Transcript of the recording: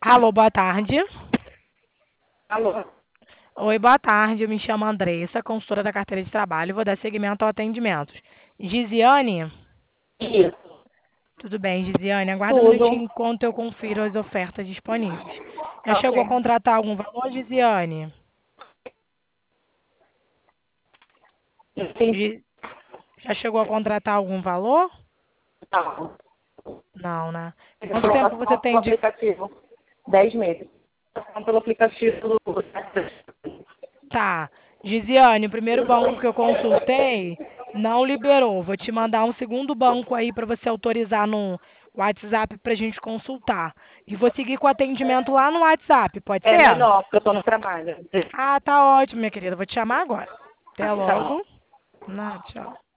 Alô, boa tarde. Alô? Oi, boa tarde. Eu me chamo Andressa, consultora da carteira de trabalho. Vou dar seguimento ao atendimento. Gisiane? Isso. Tudo bem, Gisiane. Aguarda um Tudo. minutinho enquanto eu confiro as ofertas disponíveis. Já chegou a Ok. contratar algum valor, Gisiane? Entendi. Gi- Já chegou a contratar algum valor? Não. Não, né? Quanto tempo você Informação pelo tem de... aplicativo. 10 meses. Informação pelo aplicativo do... Tá. Gisiane, o primeiro banco que eu consultei não liberou. Vou te mandar um segundo banco aí para você autorizar no WhatsApp para a gente consultar. E vou seguir com o atendimento lá no WhatsApp, pode É ser? melhor, porque eu tô no trabalho. Ah, tá ótimo, minha querida. Vou te chamar agora. Até Tchau. logo. Não, tchau.